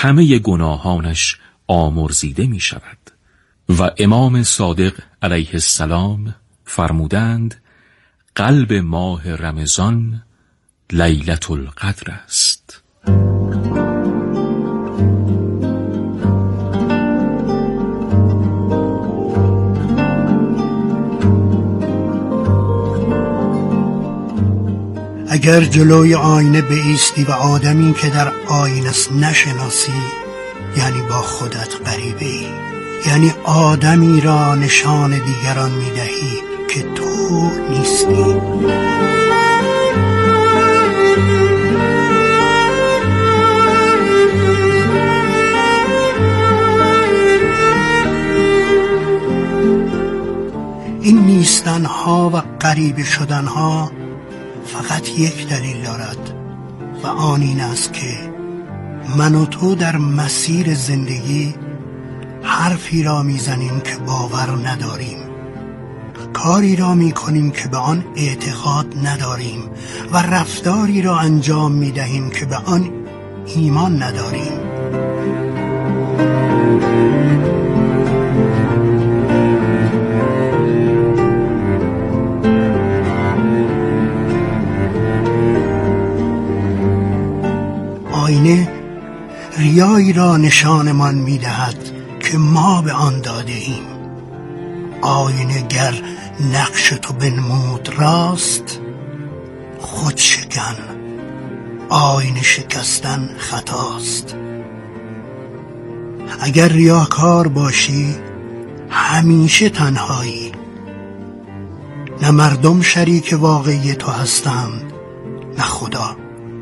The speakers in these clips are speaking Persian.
همه گناهانش آمرزیده می شود. و امام صادق علیه السلام فرمودند قلب ماه رمضان لیلة القدر است. اگر جلوی آینه بایستی و آدمی که در آینه است نشناسی، یعنی با خودت غریبه ای، یعنی آدمی را نشان دیگران میدهی که تو نیستی. این نیستنها و غریبه شدنها فقط یک دلیل دارد و آن این است که من و تو در مسیر زندگی حرفی را میزنیم که باور نداریم، کاری را میکنیم که به آن اعتقاد نداریم و رفتاری را انجام میدهیم که به آن ایمان نداریم. آینه ریایی را نشانمان میدهد که ما به آن داده ایم. آینه گر نقش تو بنمود راست، خود شکن، آینه شکستن خطاست. اگر ریاکار باشی همیشه تنهایی، نه مردم شریک واقعی تو هستند نه خدا.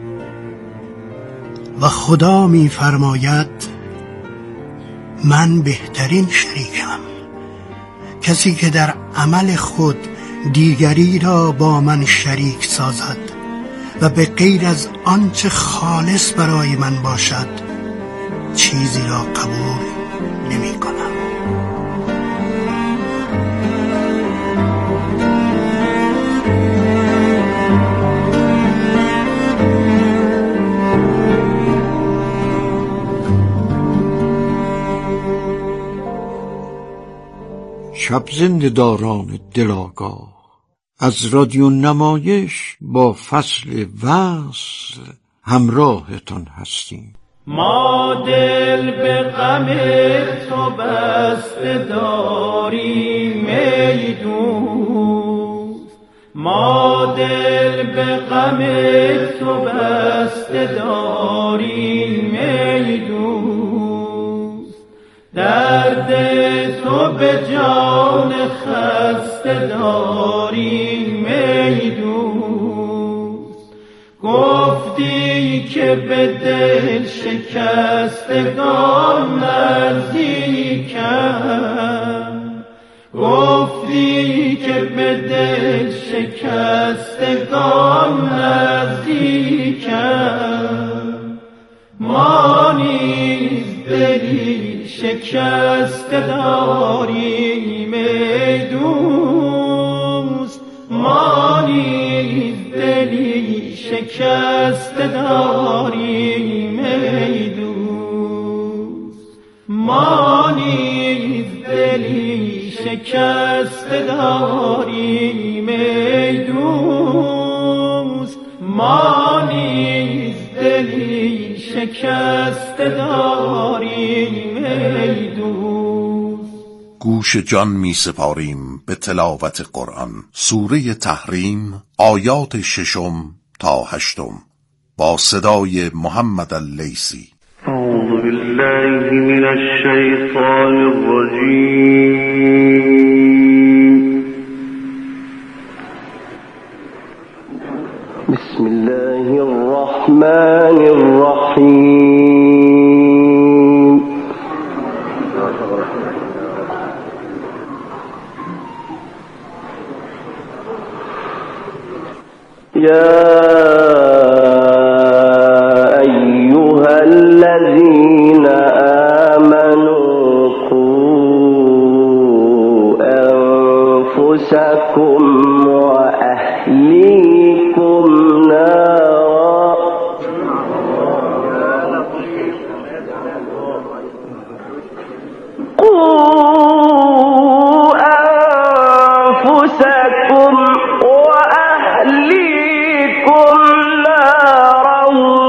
و خدا می فرماید من بهترین شریکم، کسی که در عمل خود دیگری را با من شریک سازد و به غیر از آنچه خالص برای من باشد چیزی را قبول نمی کنم. شب زنده داران دل آگاه، از رادیو نمایش با فصل وصل همراهتان هستیم. ما دل به غم تو بسته داریم ای دوست، ما دل به غم تو بسته داریم ای دوست، درد تو به جان خسته داریم ای دوست، گفتی که به دل شکستگان نزدیکم، گفتی که به دل شکستگان نزدیکم، ما نیز دلی شکسته داریم ای دوست، ما نیز دلی شکسته داریم ای دوست، ما نیز دلی شکسته داریم ای دوست، ما نیز دلی شکسته داریم ای دوست. گوش جان می سپاریم به تلاوت قرآن. سوره تحریم آیات 6 تا 8 با صدای محمد اللیثی. اعوذ بالله من الشیطان الرجیم. بسم الله الرحمن الرحیم. یا ایها الذین آمنوا قوا انفسکم و اهلیکم نارا قوا أنفسكم وأهليكم نارا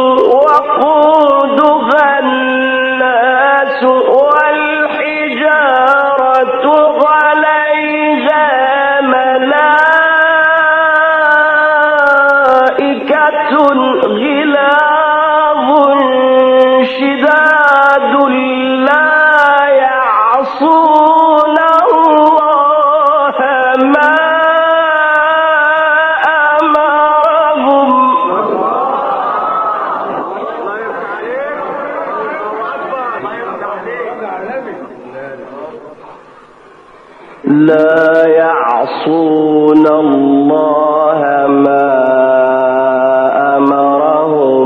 وقودها الناس والحجارة عليها ملائكة غلاظ شداد لا يعصون الله ما أمرهم لا يعصون الله ما أمرهم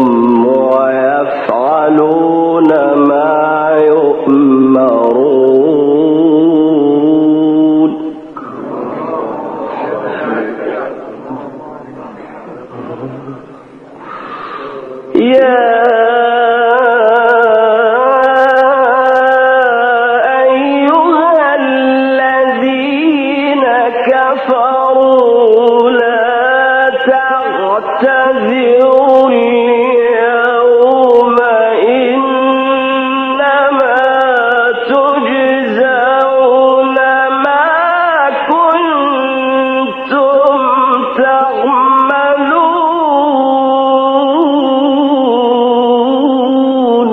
ويفعلون ما يؤمرون. يا أيها الذين كفروا لا تعتذروا اليوم إنما تجزون ما كنتم تعملون.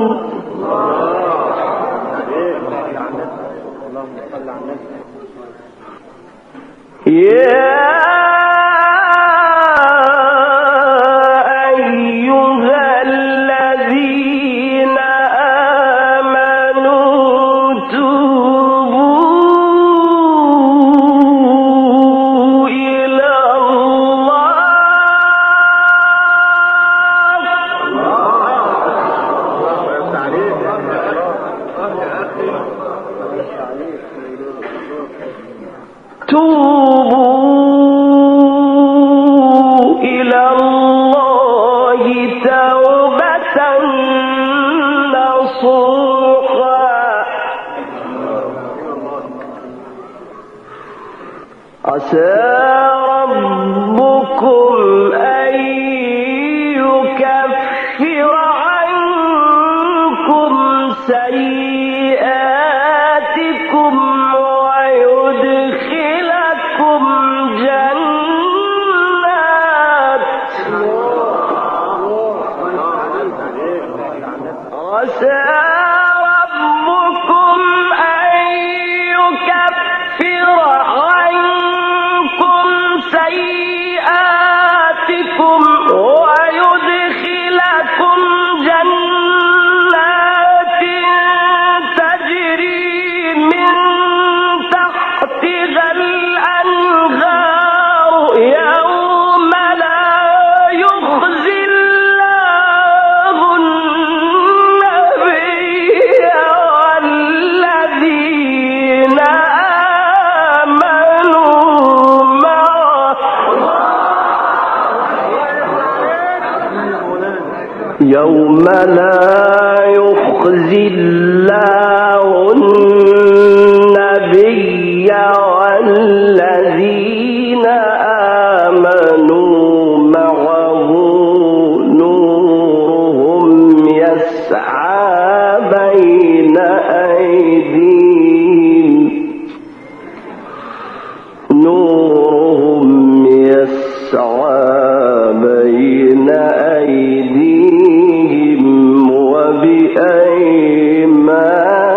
يا أيها الذين آمنوا توبوا إلى الله توبوا إلى الله توبة نصوحا عسى ربكم أن يكفر عنكم سيئاتكم ويدخلكم جنات عسى ربكم أن يكفر عنكم سيئاتكم ويدخلكم جنات تجري من تحتها الأنهار يوم لا يخزي الله النبي والذين آمنوا معه يوم لا يخزي الله النبي والذين آمنوا معه نورهم يسعى بين أيديهم نورهم يسعى بين أيديهم وبأيمانهم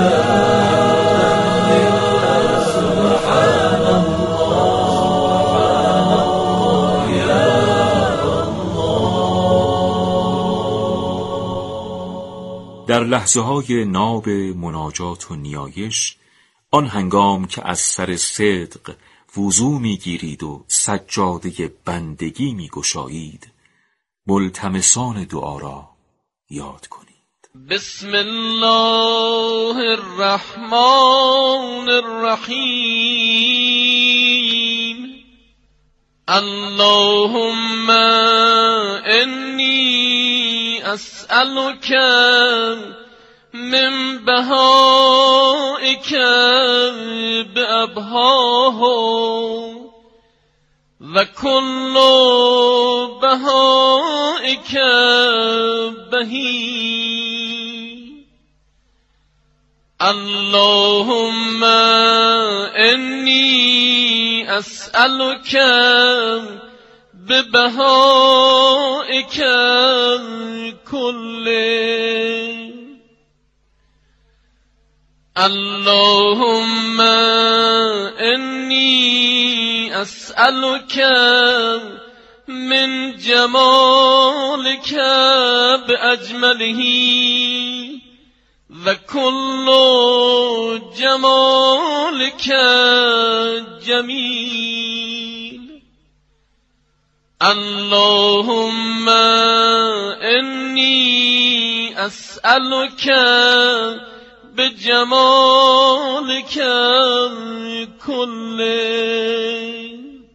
در لحظه های ناب مناجات و نیایش، آن هنگام که از سر صدق وضو میگیرید و سجاده بندگی میگشایید، ملتمسان دعا را یاد کنید. بسم الله الرحمن الرحیم. اللهم انی اسألك من بهائك بأبهاه و كل بهائك بهی. اللهم انی اسألك ببهائك كله. اللهم انی اسألك من جمالك بأجمله و كل جمالك جمیل. اللهم انی اسألك بجمالك كله.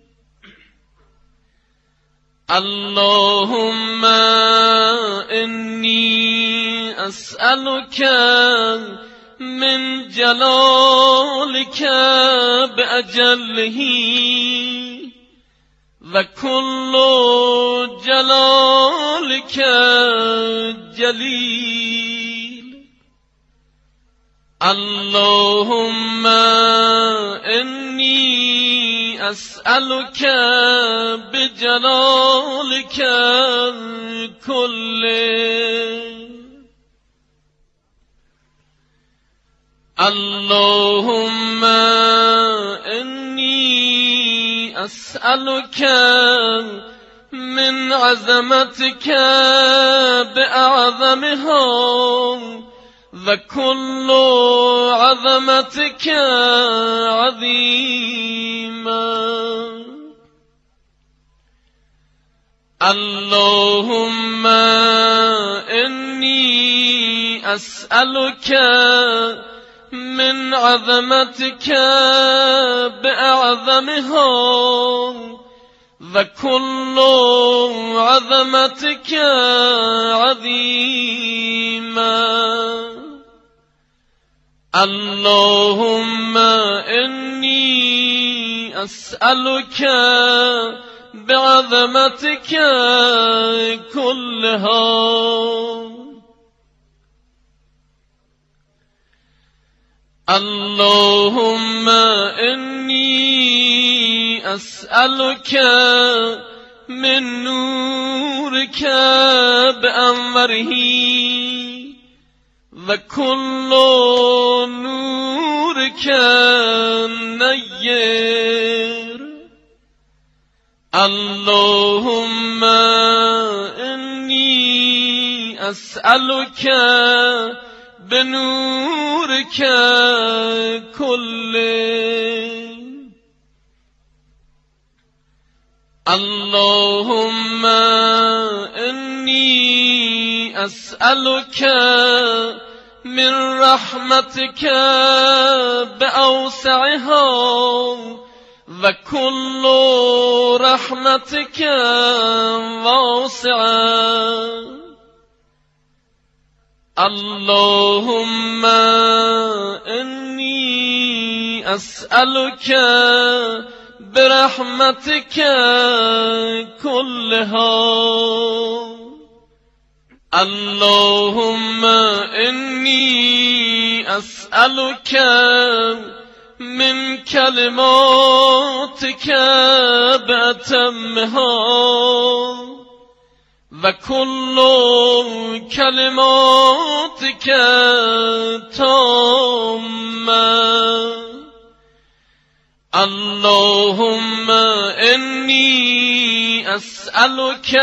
اللهم انی اسألك من جلالك بأجله و كل جلالك جلیل. اللهم انی اسألك بجلالك كله. اللهم انی اسألك من عظمتك بأعظمها و كل عظمتك عظيما. اللهم انی اسألك من عظمتك بأعظمها و كل عظمتك عظيما. اللهم انی اسألك بعظمتك كلها. اللهم انی اسألك من نورك بأنوره و كل نورك نير. اللهم انی اسألك بنورك كله. اللهم انی اسألك من رحمتك بأوسعها و كل رحمتك واسعة. اللهم انی اسألك برحمتك كلها. اللهم انی اسألك من كلماتك بأتمها و کل کلماتک تامه. اللهم انی اسألک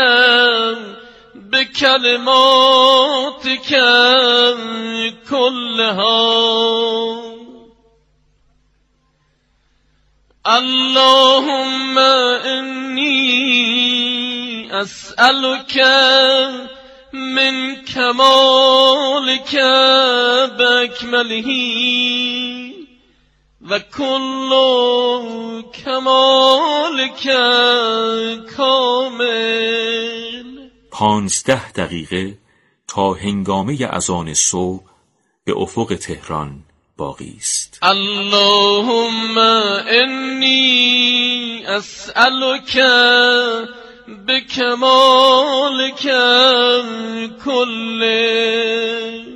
بکلماتک کلها. اللهم انی اسألک من کمالک باکمله و کل کمالک کامل. 15 دقیقه تا هنگامه اذان صبح به افق تهران باقی است. اللهم انی اسألک بکمالک کله.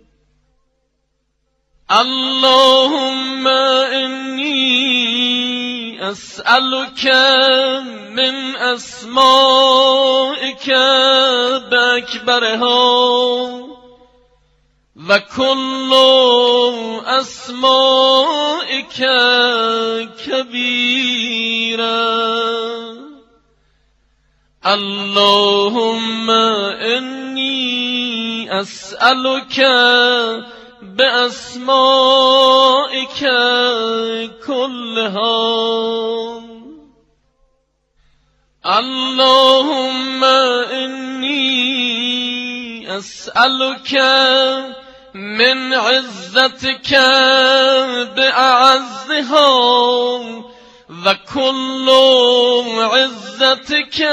اللهم انی اسألک من اسمائک باکبرها و کل اسمائک کبیرا. اللهم انی اسألک بأسمائک کلها. اللهم انی اسألک من عزتك بأعزها و کل عزتك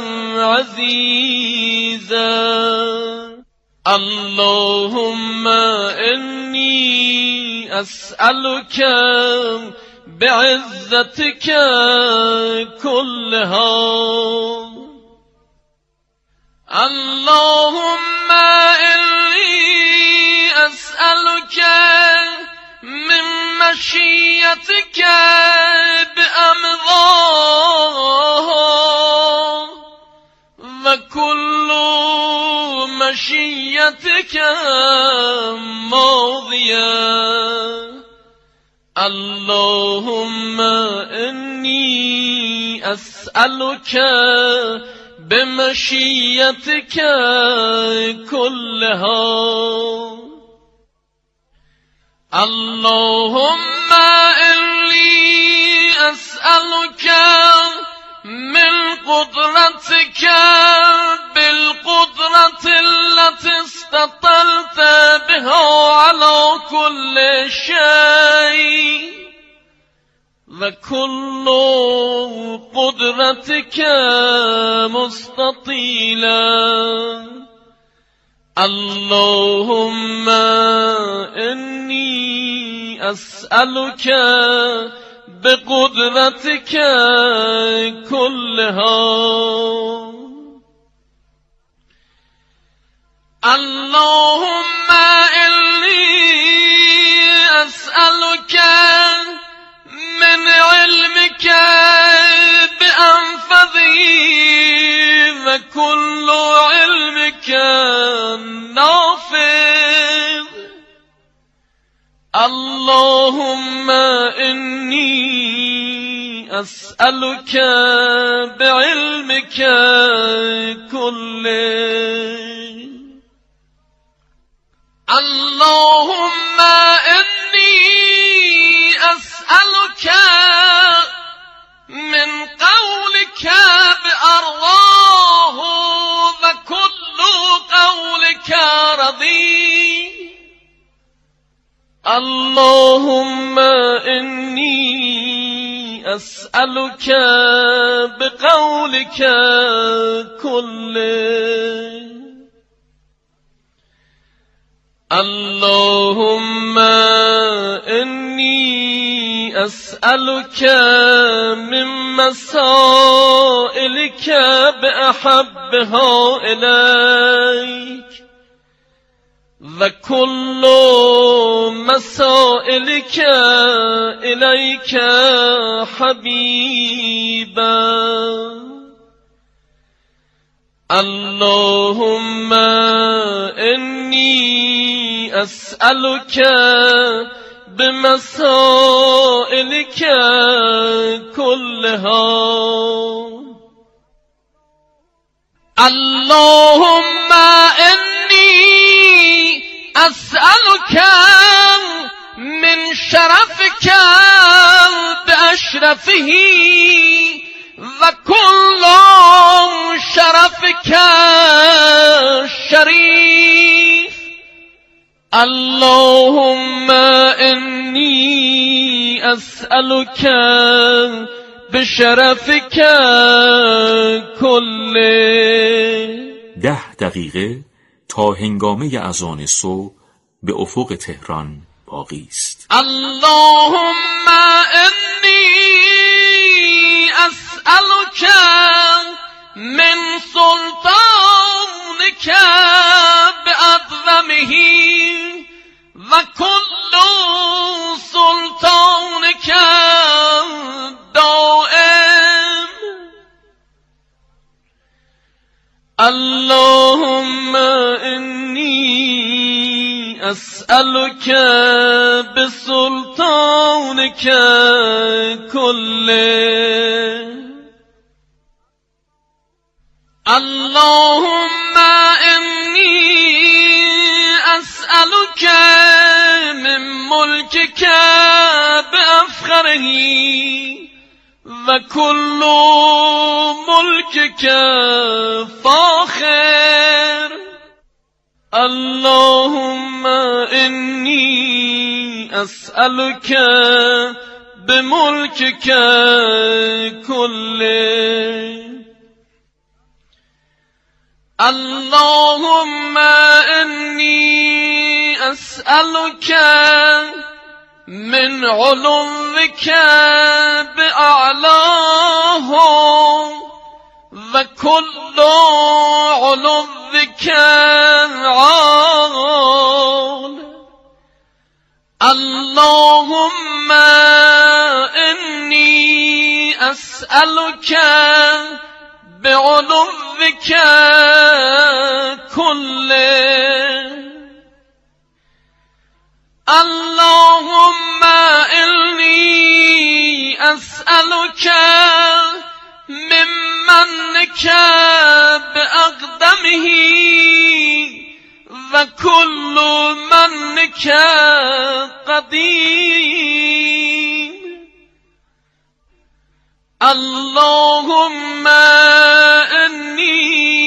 عزیزا. اللهم انی اسألك بعزتك كلها. اللهم انی اسألك من مشیتك بأمضاها و کل مشیتك ماضیه. اللهم انی اسألك بمشیتك كلها. اللهم انی اسألك من قدرتك بالقدرة التي استطلت بها على كل شيء و كل قدرتك مستطيلا. اللهم انی اسألك بقدرتك كلها. اللهم انی اسألك من علمك بأنفذه و كل علمك نافذ. اللهم انی اسألك بعلمك كله. اللهم انی اسألك من قولك بأرضاه و كل قولك رضي. اللهم انی اسألك بقولك كله. اللهم انی اسألك من مسائلك بأحبها إليك و كل مسائلك إليك حبيبا. اللهم إني أسألك بمسائلك كلها اللهم إني أسألك من شرفك بأشرفه وكل شرفك الشريف اللهم إني أسألك بشرفك كله. 10 دقیقه تا هنگامه اذان صبح به افق تهران باقی است. اللهم إني أسألك من سلطانك بأعظمه وكل سلطانك دائم اللهم إني أسألك بسلطانك كله اللهم إني أسألك من ملكك بأفخره وكل ملكك فاخر اللهم إني أسألك بملكك كله اللهم إني أسألك من علوك بأعلاه وكل علوك عال اللهم إني أسألك بعلوك كله اللهم إني أسألك من منك بأقدمه وكل منك قديم اللهم إني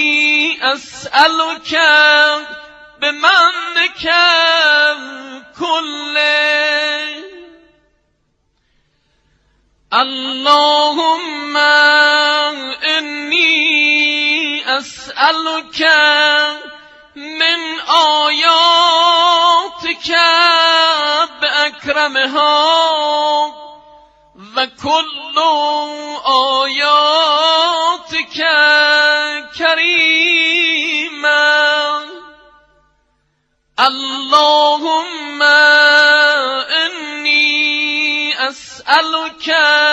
أسألك بمنك كله اللهم إني أسألك من آياتك بأكرمها وكل آياتك كريما اللهم إني أسألك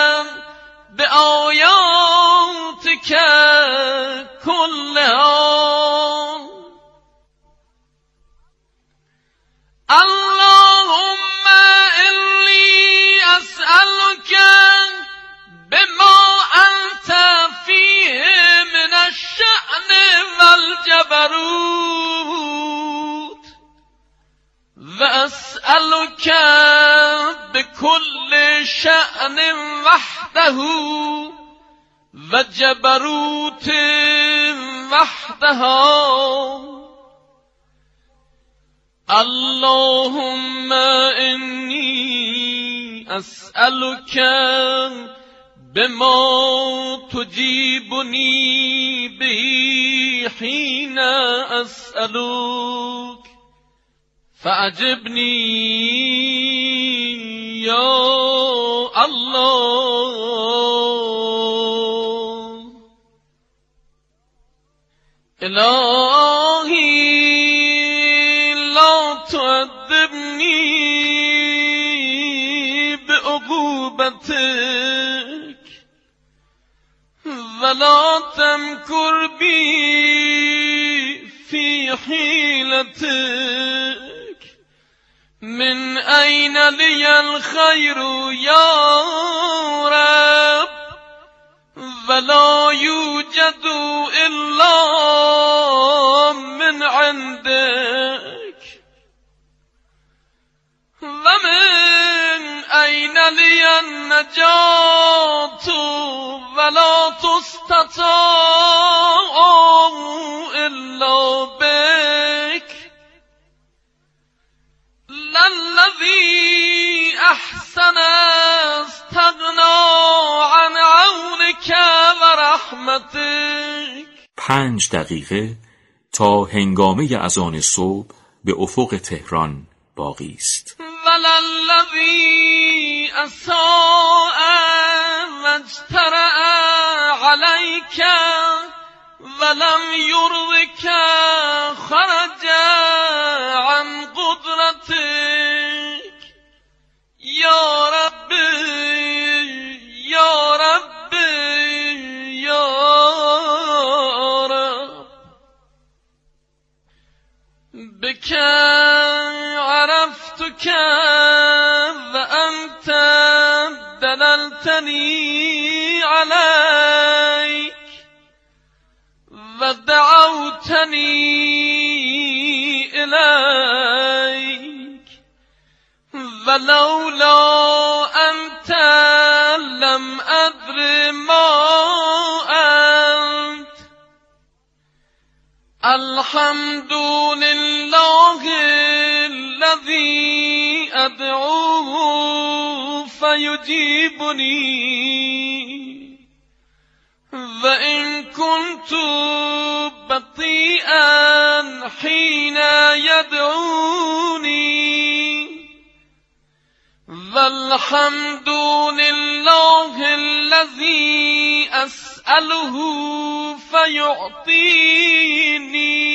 بآياتك كلها اللهم إني أسألك بما أنت فيه من الشأن والجبروت وأسألك بكل شأن وحده وجبروت وحدها اللهم إني أسألك بما تجيبني به حين أسألك فأجبني يا الله إلهي لا تعذبني بعقوبتك ولا تمكر بي حيلتك من أين لي الخير يا رب ولا يوجد إلا من عندك ومن أين لي النجاة ولا تستطاع إلا بك للذي أحسن استغنى عن عونك ورحمتك. 5 دقیقه تا هنگامه اذان صبح به افق تهران باقی است. وللذی اساء واجترأ علیک ولم یرضک خرج عن قدرتک یا رب یا رب یا رب بک عرفتك وأنت دللتني عليك ودعوتني إليك ولولا أنت لم أدر ما أنت. الحمد لله الذي أدعوه فيجيبني وإن كنت بطيئا حين يدعوني والحمد لله الذي أسأله فيعطيني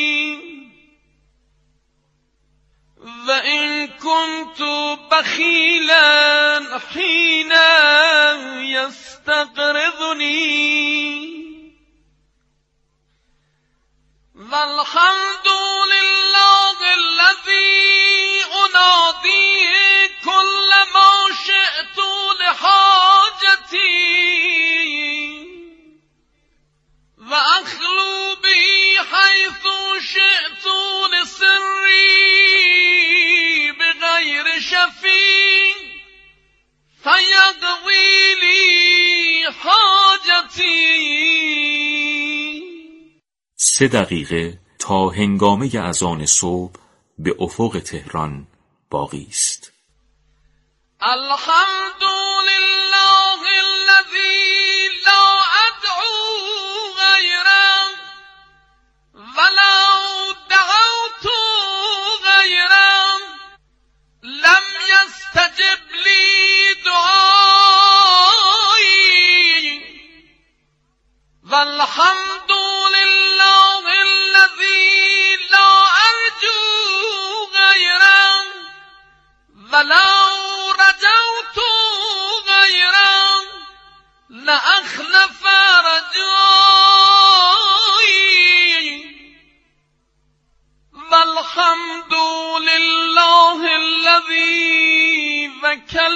وإن كنت بخيلا حين يستقرضني والحمد لله الذي أنادي كل ما شئت لحاجتي وأخلو به حيث شئت لسري بغير شفيع فيقضي لي حاجتي. 3 دقیقه تا هنگامه اذان صبح به افق تهران باقی است. الحمد لله الذي لا أدعو غيره ولو دعوت غيره لم يستجب لي دعائي والحمد لله الذي لا أرجو غيره ولو رجوت غيره لأخلف رجائي والحمد لله الذي وكل